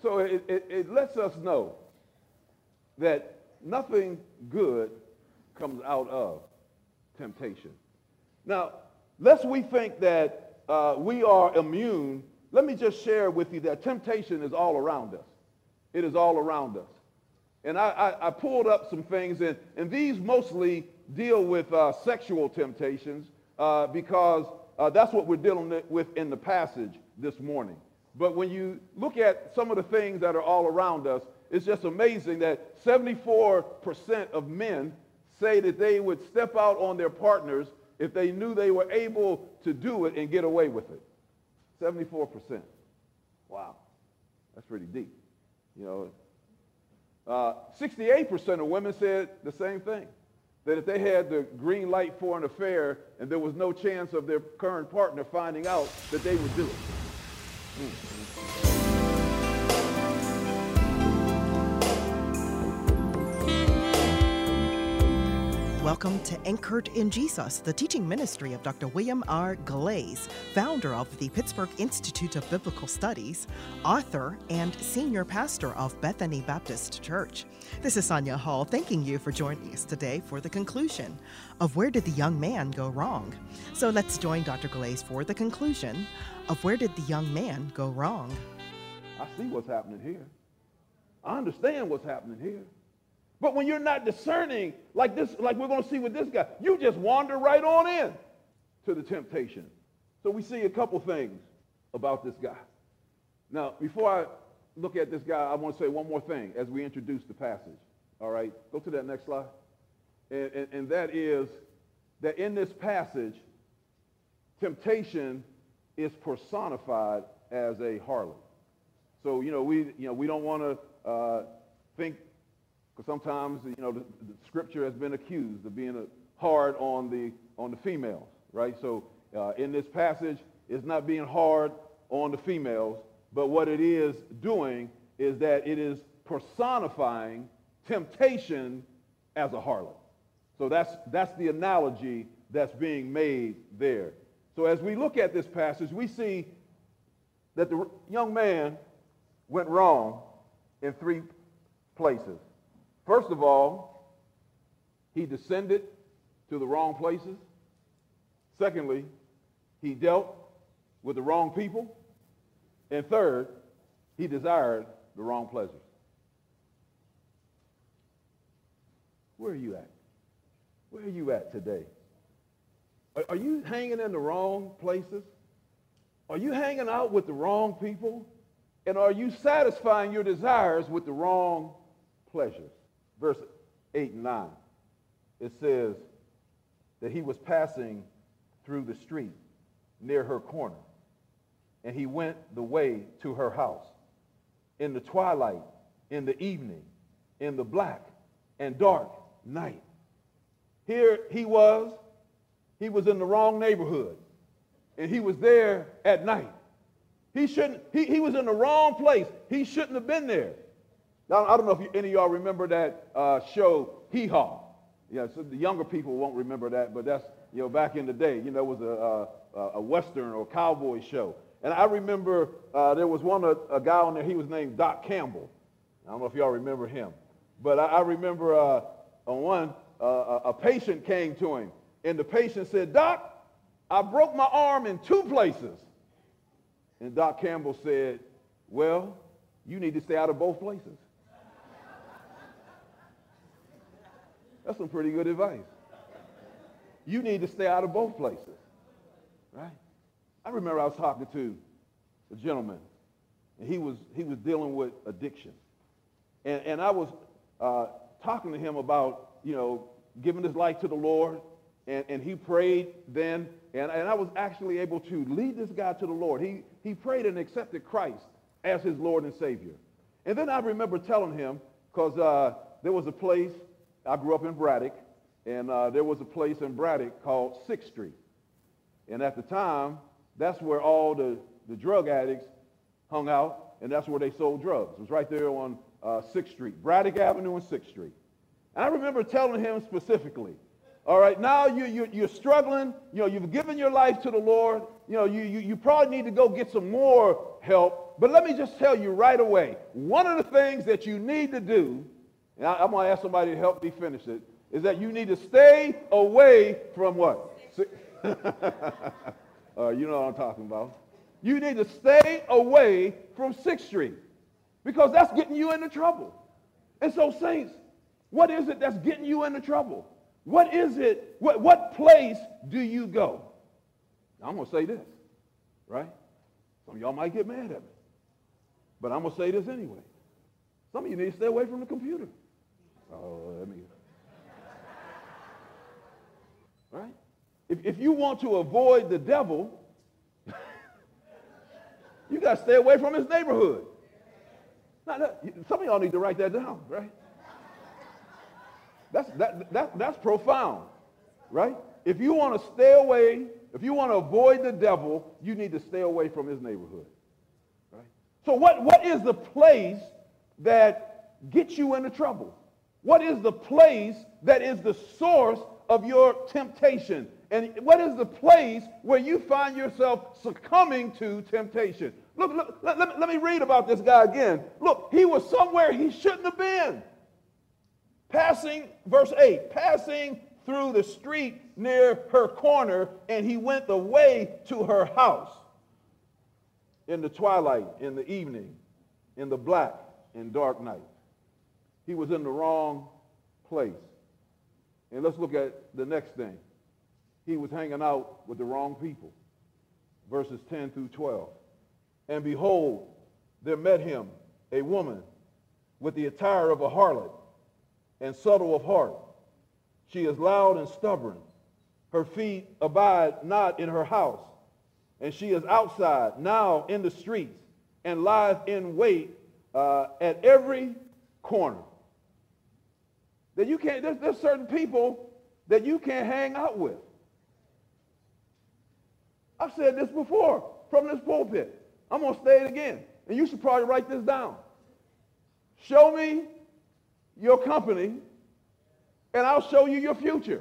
So it lets us know that nothing good comes out of temptation. Now, lest we think that we are immune, let me just share with you that temptation is all around us. It is all around us. And I pulled up some things, and these mostly deal with sexual temptations because that's what we're dealing with in the passage this morning. But when you look at some of the things that are all around us, it's just amazing that 74% of men say that they would step out on their partners if they knew they were able to do it and get away with it. 74%. Wow. That's pretty deep. You know, 68% of women said the same thing, that if they had the green light for an affair and there was no chance of their current partner finding out, that they would do it. Welcome to Anchored in Jesus, the teaching ministry of Dr. William R. Glaze, founder of the Pittsburgh Institute of Biblical Studies, author, and senior pastor of Bethany Baptist Church. This is Sonia Hall, thanking you for joining us today for the conclusion of Where Did the Young Man Go Wrong? So let's join Dr. Glaze for the conclusion of Where Did the Young Man Go Wrong? I see what's happening here. I understand what's happening here. But when you're not discerning like this, like we're going to see with this guy, you just wander right on in to the temptation. So we see a couple things about this guy. Now, before I look at this guy, I want to say one more thing as we introduce the passage. All right, go to that next slide. And that is that in this passage, temptation is personified as a harlot. So, we don't want to think, because sometimes, the scripture has been accused of being hard on the females, right? So in this passage, it's not being hard on the females, but what it is doing is that it is personifying temptation as a harlot. So that's the analogy that's being made there. So as we look at this passage, we see that the young man went wrong in three places. First of all, he descended to the wrong places. Secondly, he dealt with the wrong people. And third, he desired the wrong pleasures. Where are you at? Where are you at today? Are you hanging in the wrong places? Are you hanging out with the wrong people? And are you satisfying your desires with the wrong pleasures? Verse 8 and 9, it says that he was passing through the street near her corner, and he went the way to her house. In the twilight, in the evening, in the black and dark night. Here he was in the wrong neighborhood, and he was there at night. He was in the wrong place. He shouldn't have been there. Now, I don't know if any of y'all remember that show, Hee Haw. Yeah, so the younger people won't remember that, but that's, back in the day, it was a Western or cowboy show. And I remember there was a guy on there, he was named Doc Campbell. I don't know if y'all remember him. But I remember on one, a patient came to him, and the patient said, "Doc, I broke my arm in two places." And Doc Campbell said, "Well, you need to stay out of both places." That's some pretty good advice. You need to stay out of both places, right? I remember I was talking to a gentleman, and he was dealing with addiction. And I was talking to him about, giving his life to the Lord, and he prayed then, and I was actually able to lead this guy to the Lord. He prayed and accepted Christ as his Lord and Savior. And then I remember telling him, because there was a place, I grew up in Braddock, and there was a place in Braddock called 6th Street. And at the time, that's where all the drug addicts hung out, and that's where they sold drugs. It was right there on 6th Street, Braddock Avenue and 6th Street. And I remember telling him specifically, all right, now you're struggling, you've given your life to the Lord, you probably need to go get some more help. but let me just tell you right away, one of the things that you need to do, and I'm going to ask somebody to help me finish it, is that you need to stay away from what? You know what I'm talking about. You need to stay away from 6th Street because that's getting you into trouble. And so, saints, what is it that's getting you into trouble? What is it? What place do you go? Now, I'm going to say this, right? Some of y'all might get mad at me, but I'm going to say this anyway. Some of you need to stay away from the computer. Oh, let me. Right? If you want to avoid the devil, you got to stay away from his neighborhood. Now, some of y'all need to write that down, right? That's profound, right? If you want to stay away, if you want to avoid the devil, you need to stay away from his neighborhood, right? So what is the place that gets you into trouble? What is the place that is the source of your temptation? And what is the place where you find yourself succumbing to temptation? Look, let me read about this guy again. Look, he was somewhere he shouldn't have been. Verse 8, passing through the street near her corner, and he went the way to her house in the twilight, in the evening, in the black and dark night. He was in the wrong place. And let's look at the next thing. He was hanging out with the wrong people. Verses 10 through 12. And behold, there met him a woman with the attire of a harlot and subtle of heart. She is loud and stubborn. Her feet abide not in her house. And she is outside now in the streets and lies in wait at every corner. That you can't, there's certain people that you can't hang out with. I've said this before from this pulpit. I'm going to say it again. And you should probably write this down. Show me your company, and I'll show you your future.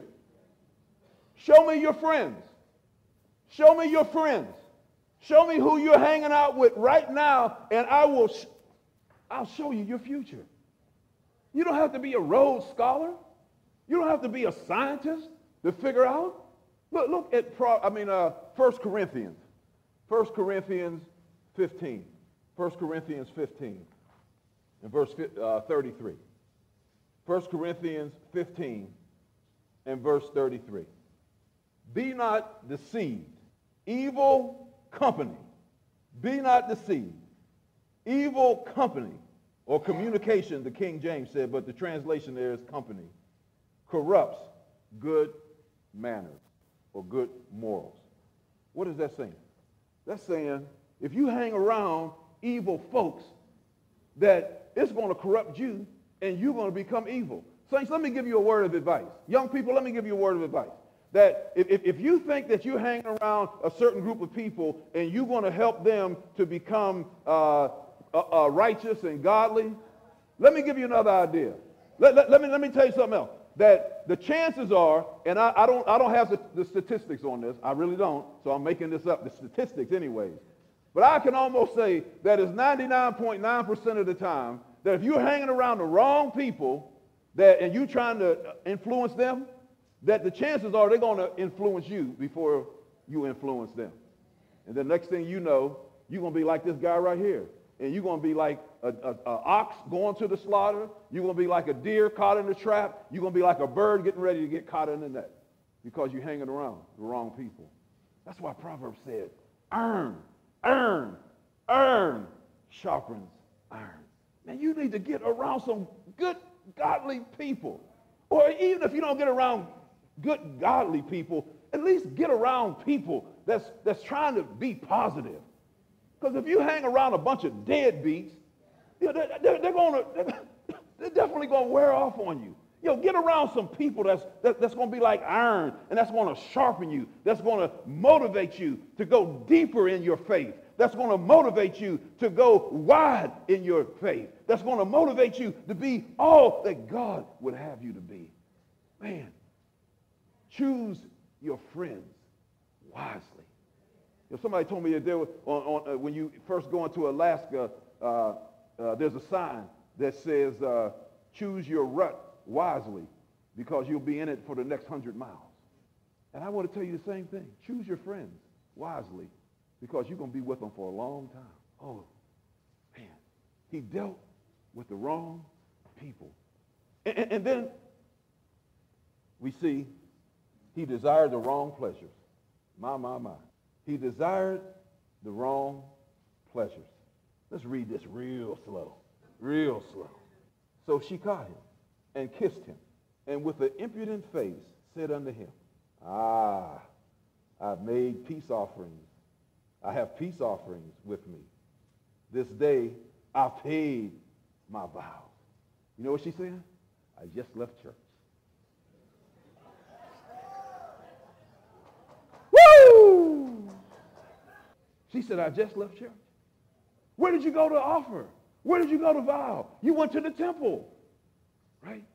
Show me your friends. Show me your friends. Show me who you're hanging out with right now, and I'll show you your future. You don't have to be a Rhodes Scholar. You don't have to be a scientist to figure out. Look at 1 Corinthians. 1 Corinthians 15. 1 Corinthians 15 and verse 33. 1 Corinthians 15 and verse 33. Be not deceived. Evil company. Be not deceived. Evil company, or communication, the King James said, but the translation there is company, corrupts good manners or good morals. What is that saying? That's saying if you hang around evil folks, that it's going to corrupt you and you're going to become evil. Saints, let me give you a word of advice. Young people, let me give you a word of advice. That if you think that you're hanging around a certain group of people and you're going to help them to become righteous and godly, let me give you another idea. Let me tell you something else. That the chances are, and I don't have the statistics on this, I really don't, so I'm making this up, the statistics anyways. But I can almost say that it's 99.9% of the time that if you're hanging around the wrong people and you're trying to influence them, that the chances are they're going to influence you before you influence them. And the next thing you know, you're going to be like this guy right here. And you're going to be like an ox going to the slaughter. You're going to be like a deer caught in the trap. You're going to be like a bird getting ready to get caught in the net because you're hanging around the wrong people. That's why Proverbs said, iron sharpens iron. Man, you need to get around some good, godly people. Or even if you don't get around good, godly people, at least get around people that's trying to be positive. Because if you hang around a bunch of deadbeats, you know, they're definitely going to wear off on you. You know, get around some people that's going to be like iron, and that's going to sharpen you. That's going to motivate you to go deeper in your faith. That's going to motivate you to go wide in your faith. That's going to motivate you to be all that God would have you to be. Man, choose your friends wisely. If somebody told me that there was, when you first go into Alaska, there's a sign that says, choose your rut wisely because you'll be in it for the next 100 miles. And I want to tell you the same thing. Choose your friends wisely because you're going to be with them for a long time. Oh, man. He dealt with the wrong people. And then we see he desired the wrong pleasures. My. He desired the wrong pleasures. Let's read this real slow, real slow. So she caught him and kissed him, and with an impudent face said unto him, I've made peace offerings. I have peace offerings with me. This day I've paid my vows. You know what she's saying? I just left church. Woo! She said, I just left church. Where did you go to offer? Where did you go to vow? You went to the temple, right?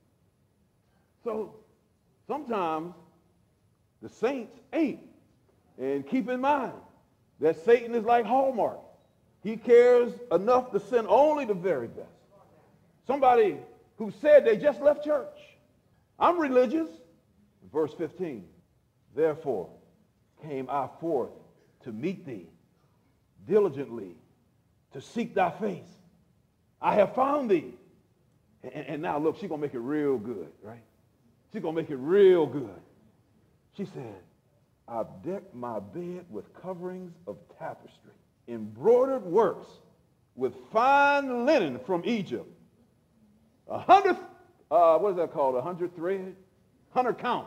So sometimes the saints ain't. And keep in mind that Satan is like Hallmark. He cares enough to send only the very best. Somebody who said they just left church. I'm religious. Verse 15. Therefore came I forth to meet thee diligently, to seek thy face. I have found thee. And now look, she's going to make it real good, right? She's going to make it real good. She said, I've decked my bed with coverings of tapestry, embroidered works with fine linen from Egypt. 100, what is that called? 100 thread? 100 count.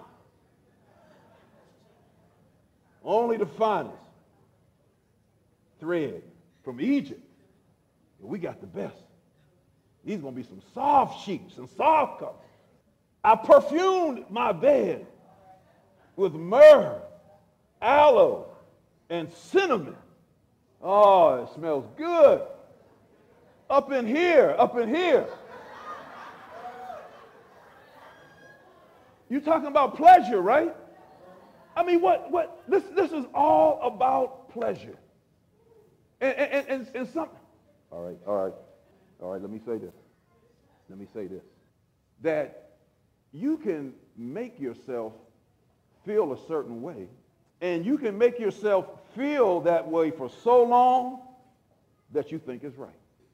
Only the finest thread from Egypt. We got the best. These are going to be some soft sheets and soft covers. I perfumed my bed with myrrh, aloe, and cinnamon. Oh, it smells good. Up in here, up in here. You're talking about pleasure, right? I mean, this is all about pleasure. And something. All right, let me say this. That you can make yourself feel a certain way, and you can make yourself feel that way for so long that you think is right.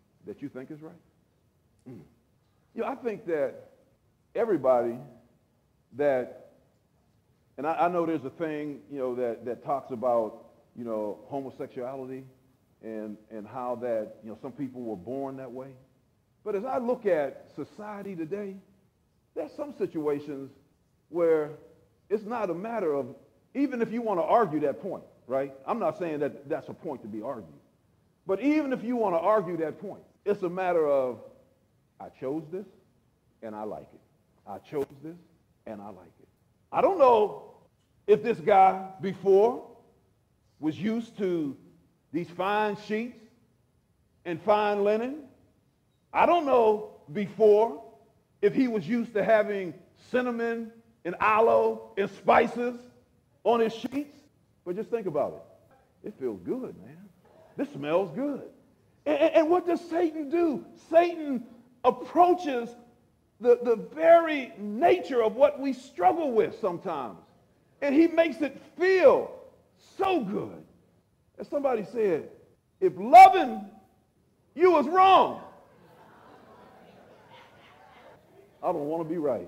You know, I think that everybody that, and I know there's a thing, you know, that talks about, you know, homosexuality and how that, you know, some people were born that way. But as I look at society today, there's some situations where it's not a matter of, even if you want to argue that point, right? I'm not saying that that's a point to be argued. But even if you want to argue that point, it's a matter of, I chose this and I like it. I chose this and I like it. I don't know if this guy before was used to these fine sheets and fine linen. I don't know before if he was used to having cinnamon and aloe and spices on his sheets. But just think about it. It feels good, man. This smells good. And what does Satan do? Satan approaches the very nature of what we struggle with sometimes. And he makes it feel so good. As somebody said, if loving you is wrong, I don't want to be right.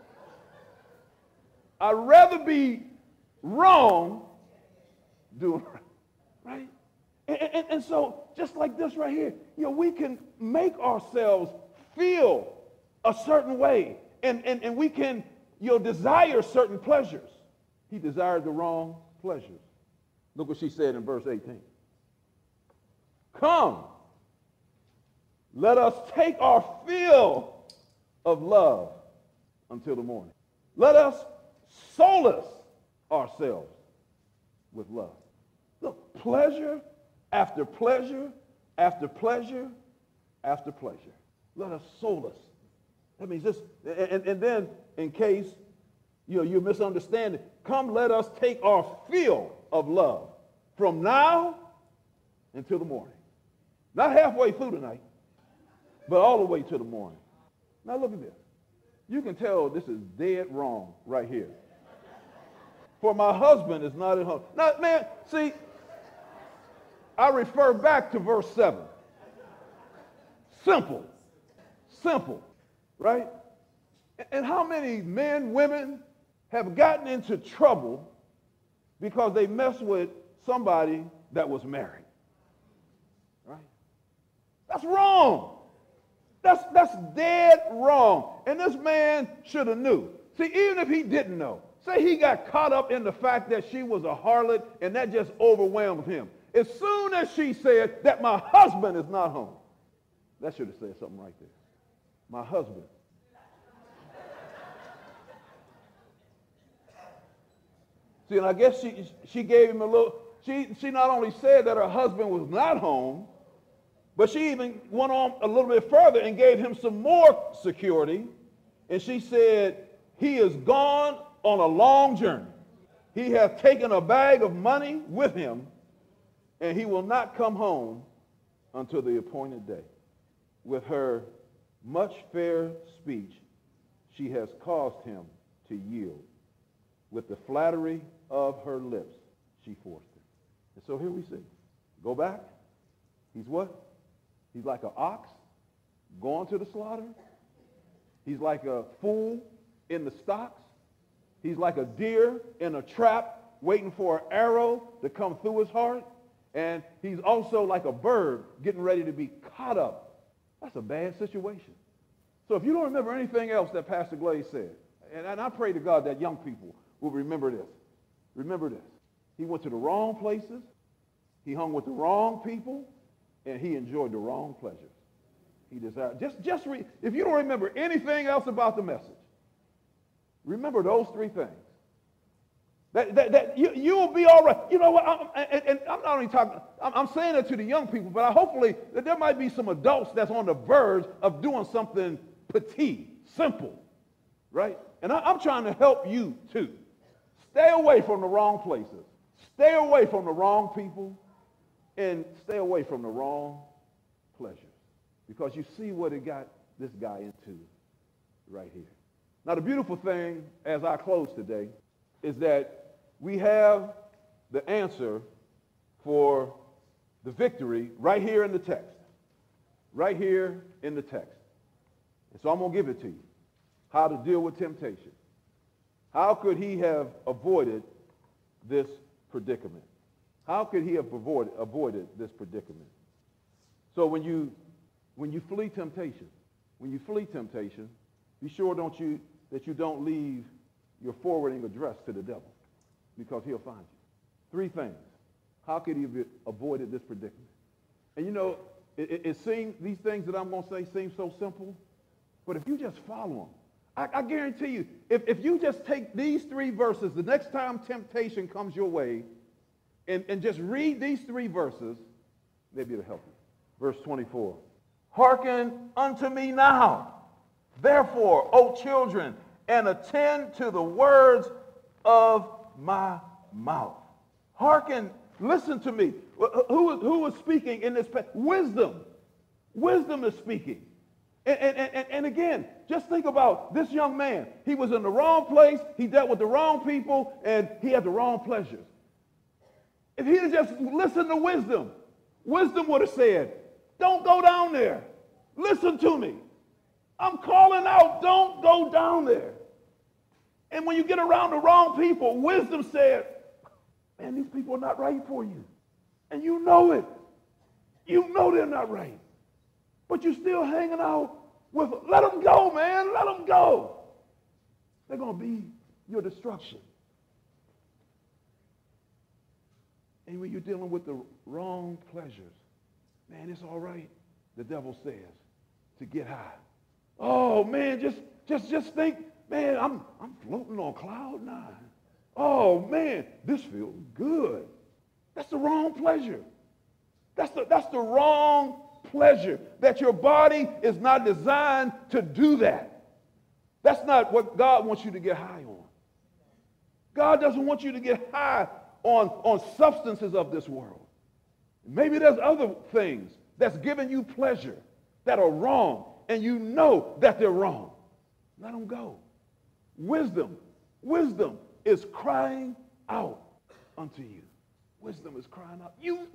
I'd rather be wrong doing right. And so just like this right here, you know, we can make ourselves feel a certain way, and we can, you know, desire certain pleasures. He desired the wrong pleasures. Look what she said in verse 18. Come, let us take our fill of love until the morning. Let us solace ourselves with love. Look, pleasure after pleasure after pleasure after pleasure. Let us solace. That means this, and then in case you misunderstand it, come let us take our fill of love from now until the morning. Not halfway through the night, but all the way to the morning. Now look at this. You can tell this is dead wrong right here. For my husband is not at home. Now, man, see, I refer back to verse 7. Simple. Simple, right? And how many men, women have gotten into trouble because they messed with somebody that was married? Right? That's wrong. That's dead wrong. And this man should have knew. See, even if he didn't know, say he got caught up in the fact that she was a harlot and that just overwhelmed him. As soon as she said that my husband is not home, that should have said something right there. My husband. See, and I guess she gave him a little, she not only said that her husband was not home, but she even went on a little bit further and gave him some more security. And she said, he is gone on a long journey. He hath taken a bag of money with him, and he will not come home until the appointed day. With her much fair speech, she has caused him to yield. With the flattery of her lips, she forced him. And so here we see. Go back. He's what? He's like an ox going to the slaughter. He's like a fool in the stocks. He's like a deer in a trap waiting for an arrow to come through his heart. And he's also like a bird getting ready to be caught up. That's a bad situation. So if you don't remember anything else that Pastor Glaze said, and I pray to God that young people will remember this. Remember this. He went to the wrong places. He hung with the wrong people. And he enjoyed the wrong pleasures. He desired. If you don't remember anything else about the message, remember those three things. That you'll be all right. You know what? I'm not only talking. I'm saying that to the young people, but hopefully that there might be some adults that's on the verge of doing something petite, simple, right? And I'm trying to help you too. Stay away from the wrong places. Stay away from the wrong people. And stay away from the wrong pleasures. Because you see what it got this guy into right here. Now, the beautiful thing, as I close today, is that we have the answer for the victory right here in the text. Right here in the text. And so I'm going to give it to you. How to deal with temptation. How could he have avoided this predicament? How could he have avoided this predicament? So when you flee temptation, be sure that you don't leave your forwarding address to the devil, because he'll find you. Three things. How could he have avoided this predicament? And you know, it seems, these things that I'm going to say seem so simple, but if you just follow them, I guarantee you, if you just take these three verses, the next time temptation comes your way, and just read these three verses, maybe it'll help you. Verse 24. Hearken unto me now, therefore, O children, and attend to the words of my mouth. Hearken, listen to me. Who is speaking in this passage? Wisdom. Wisdom is speaking. And again, just think about this young man. He was in the wrong place, he dealt with the wrong people, and he had the wrong pleasures. If he had just listened to wisdom, wisdom would have said, don't go down there. Listen to me. I'm calling out, don't go down there. And when you get around the wrong people, wisdom said, man, these people are not right for you. And you know it. You know they're not right. But you're still hanging out with them. Let them go, man. Let them go. They're going to be your destruction. And when you're dealing with the wrong pleasures, man, it's all right, the devil says, to get high. Oh, man, just think, man, I'm floating on cloud nine. Oh, man, this feels good. That's the wrong pleasure. That's the wrong pleasure. That your body is not designed to do that. That's not what God wants you to get high on. God doesn't want you to get high on substances of this world. Maybe there's other things that's giving you pleasure that are wrong, and you know that they're wrong. Let them go. Wisdom is crying out unto you. Wisdom is crying out. You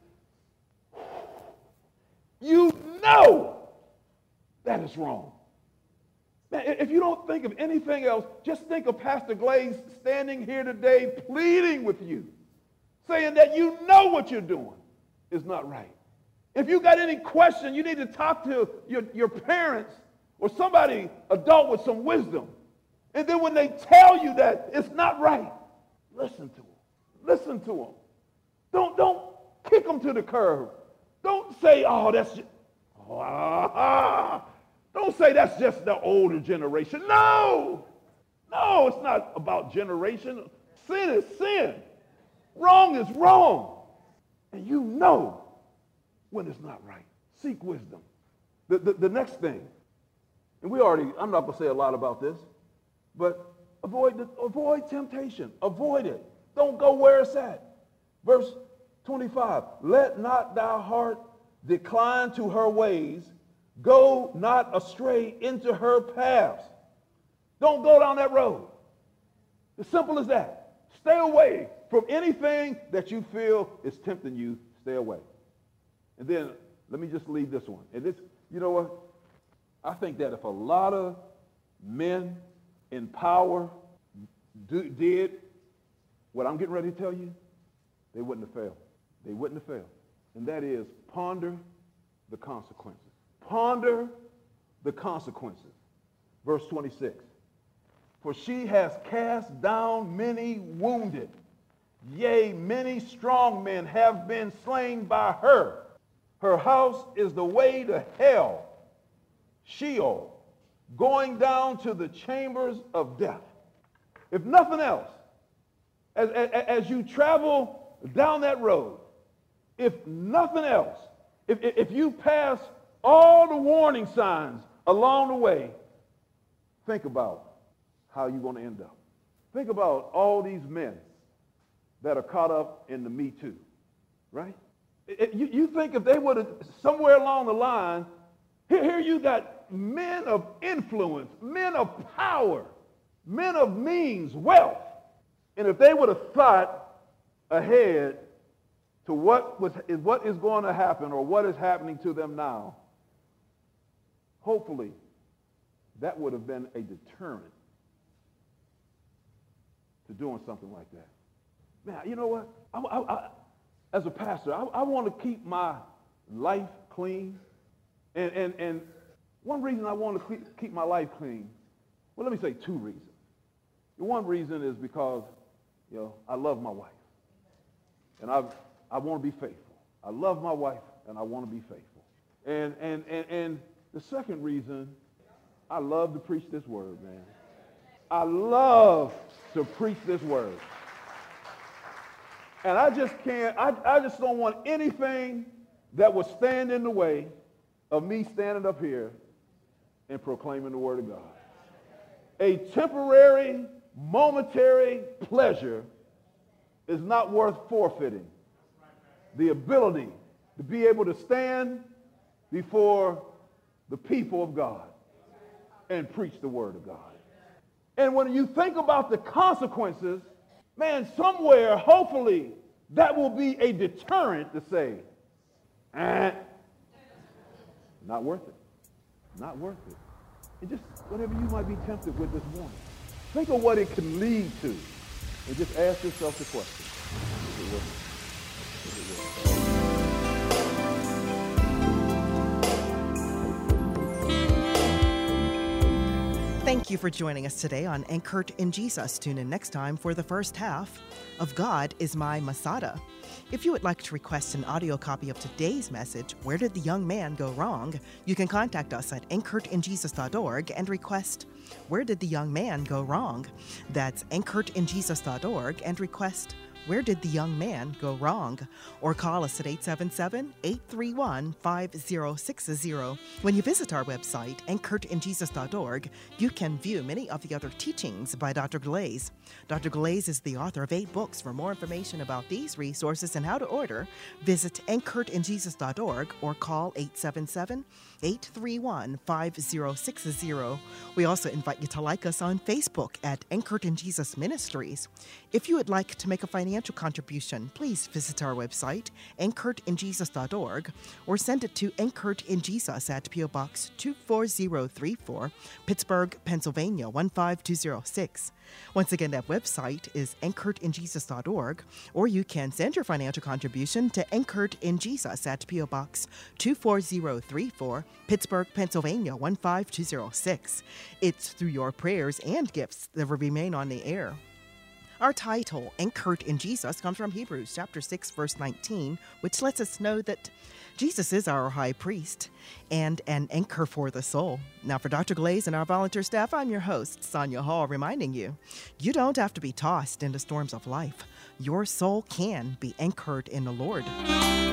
know that is wrong. Man, if you don't think of anything else, just think of Pastor Glaze standing here today pleading with you, saying that you know what you're doing is not right. If you got any question, you need to talk to your parents or somebody, adult with some wisdom. And then when they tell you that it's not right, listen to them. Listen to them. Don't kick them to the curb. Don't say, oh, that's just, don't say that's just the older generation. No, it's not about generation. Sin is sin. Wrong is wrong. And you know when it's not right. Seek wisdom. The next thing, and I'm not going to say a lot about this, but avoid temptation. Avoid it. Don't go where it's at. Verse 25, let not thy heart decline to her ways. Go not astray into her paths. Don't go down that road. As simple as that. Stay away from anything that you feel is tempting you. Stay away. And then let me just leave this one. And this, you know what? I think that if a lot of men in power did what I'm getting ready to tell you, they wouldn't have failed. They wouldn't have failed. And that is ponder the consequences. Ponder the consequences. Verse 26. For she has cast down many wounded. Yea, many strong men have been slain by her. Her house is the way to hell, Sheol, going down to the chambers of death. If nothing else, as you travel down that road, if nothing else, if you pass all the warning signs along the way, think about how you're going to end up. Think about all these men that are caught up in the Me Too, right? You think if they would have, somewhere along the line, here you got men of influence, men of power, men of means, wealth. And if they would have thought ahead to what is going to happen or what is happening to them now, hopefully that would have been a deterrent to doing something like that. Man, you know what? I, as a pastor, I want to keep my life clean. And one reason I want to keep my life clean, well, let me say two reasons. The one reason is because, I love my wife. And I want to be faithful. I love my wife, and I want to be faithful. And the second reason, I love to preach this word, man. I love to preach this word. And I just can't, I just don't want anything that would stand in the way of me standing up here and proclaiming the word of God. A temporary, momentary pleasure is not worth forfeiting the ability to be able to stand before the people of God and preach the word of God. And when you think about the consequences, man, somewhere, hopefully, that will be a deterrent to say, not worth it. Not worth it. And just whatever you might be tempted with this morning, think of what it can lead to. And just ask yourself the question. Is it worth it? Is it worth it? Thank you for joining us today on Anchored in Jesus. Tune in next time for the first half of God is My Masada. If you would like to request an audio copy of today's message, Where Did the Young Man Go Wrong?, you can contact us at anchoredinjesus.org and request Where Did the Young Man Go Wrong? That's anchoredinjesus.org and request Where Did the Young Man Go Wrong? Or call us at 877-831-5060. When you visit our website, anchoredinjesus.org, you can view many of the other teachings by Dr. Glaze. Dr. Glaze is the author of 8 books. For more information about these resources and how to order, visit anchoredinjesus.org or call 877-831-5060. We also invite you to like us on Facebook at Anchored in Jesus Ministries. If you would like to make a financial contribution, please visit our website, anchoredinjesus.org, or send it to Anchored in Jesus at P.O. Box 24034, Pittsburgh, Pennsylvania 15206. Once again, that website is anchoredinjesus.org, or you can send your financial contribution to Anchored in Jesus at P.O. Box 24034, Pittsburgh, Pennsylvania 15206. It's through your prayers and gifts that will remain on the air. Our title, Anchored in Jesus, comes from Hebrews chapter 6, verse 19, which lets us know that Jesus is our high priest and an anchor for the soul. Now, for Dr. Glaze and our volunteer staff, I'm your host, Sonia Hall, reminding you, you don't have to be tossed into storms of life. Your soul can be anchored in the Lord.